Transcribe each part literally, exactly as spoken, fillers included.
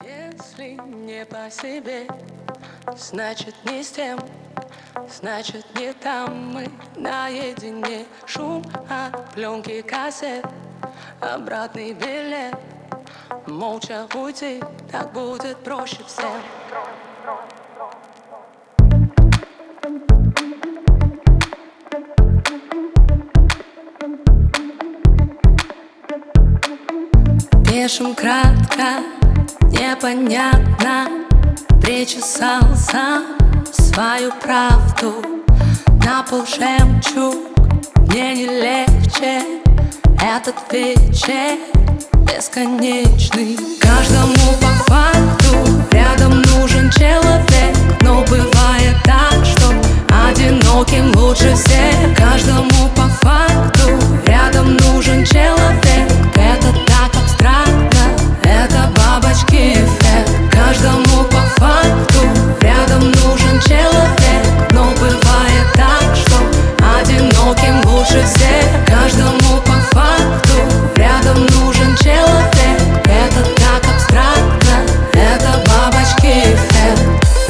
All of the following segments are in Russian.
Если не по себе, значит не с тем, значит не там мы наедине. Шум от пленки кассет, обратный билет. Молча уйти, так будет проще всем. Пишем кратко, непонятно. Причесал сам свою правду. На пол жемчуг, мне не легче. Этот вечер бесконечный. Каждому по факту рядом нужен человек. Но бывает так, что одиноким лучше всех. Каждому по факту рядом нужен человек. Это так абстрактно, это бабочки эффект. Каждому по факту рядом нужен человек. Но бывает так, что одиноким лучше всех. Каждому по факту рядом нужен человек. Это так абстрактно, это бабочки эффект.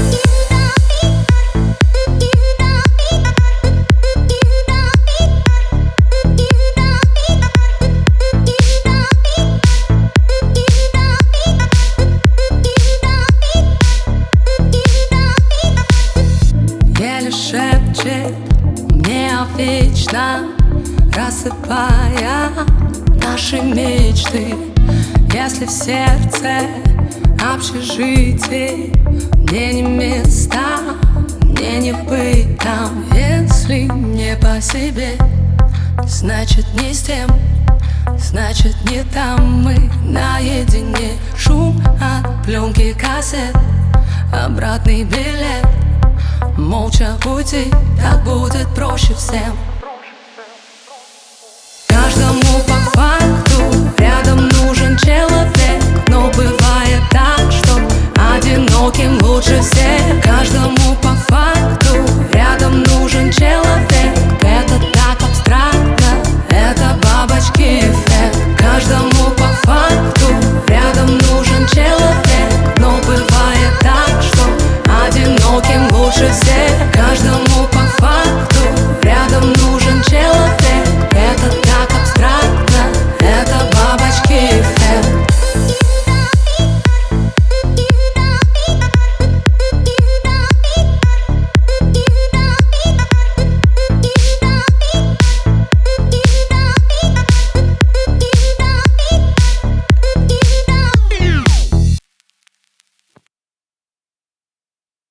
Еле шепчет мне вечно, рассыпая наши мечты. Если в сердце общежитие, мне не места, мне не быть там. Если не по себе, значит не с тем, значит не там мы наедине. Шум от пленки кассет, обратный билет. Молча уйти, так будет проще всем. Каждому по факту рядом нужен человек.